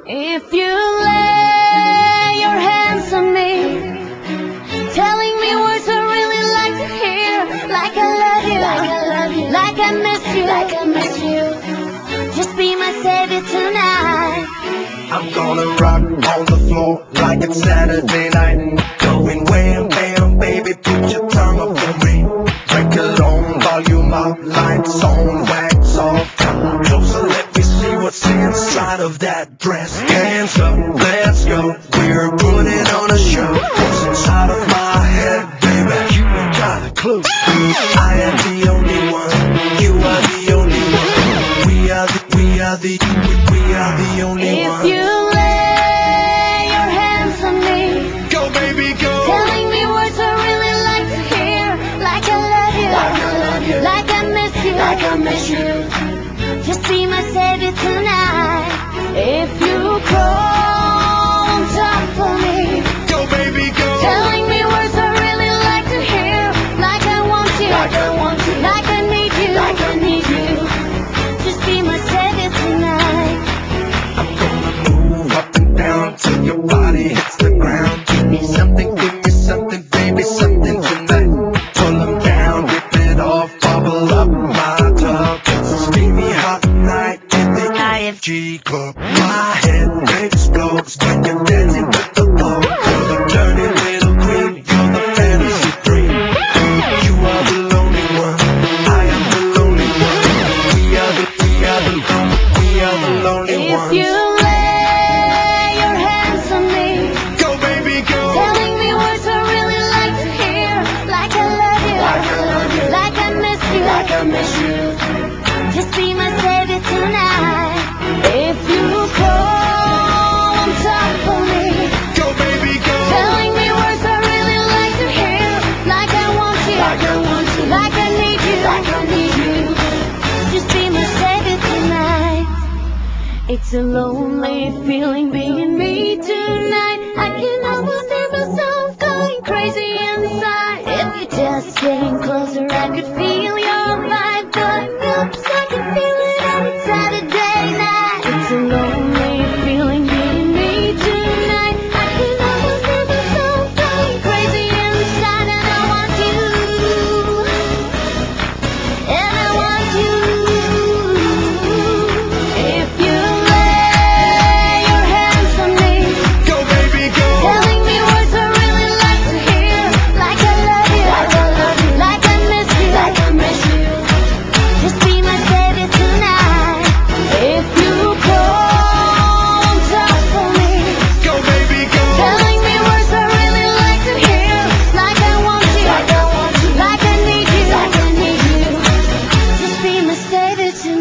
If you lay your hands on me, telling me words I really like to hear, like I love you, like I miss you, just be my savior tonight. I'm gonna rock on the floor like it's Saturday night. Going wham bam, baby, put your tongue up for me. Break it on, volume up, lights on, wax off. Come closer, let me see what's inside of that dress. Hands up, let's go. We're putting on a show. What's inside of my head, baby? You ain't got a clue. I am the only one. You are the only one. We are the only If one. you lay your hands on me, Go, baby, go. telling me words I really like to hear, like I love you, like I miss you, just be my savior tonight. If you crawl on top of me, Go, baby, go. telling me words I really like to hear, like I want you, like I need you, just be my savior tonight. I'm gonna move up and down till your body hits the ground. Give me something, baby, something tonight. Pull 'em down, rip it off, bubble up my tub. It's a steamy hot night in the IFG club. My head explodes when you're dancing with the flow. You're the dirty little queen, you're the fantasy dream. You are the lonely one, I am the lonely one. We are the lonely If ones. you lay your hands on me, Go, baby, go. telling me words I really like to hear, like I love you, like I miss you, just be my savior tonight. If you crawl on top of me, Go, baby, go. telling me words I really like to hear, like I want you, like I need you, just be my savior tonight. It's a lonely feeling being me tonight. I can almost hear myself going crazy inside. If you're just getting closer, I could feel your vibe going up, so I can feel it every Saturday night. It's a lonely feeling being me tonight. I can almost hear myself going crazy inside, and I want you, and I want you. If you lay your hands on me, Go, baby, go. telling me words I really like to hear, like I love you, like I miss you, just be my savior tonight. If you crawl on top of me, Go, baby, go. telling me words I really like to hear, like I want you, like I need you, just be my savior tonight.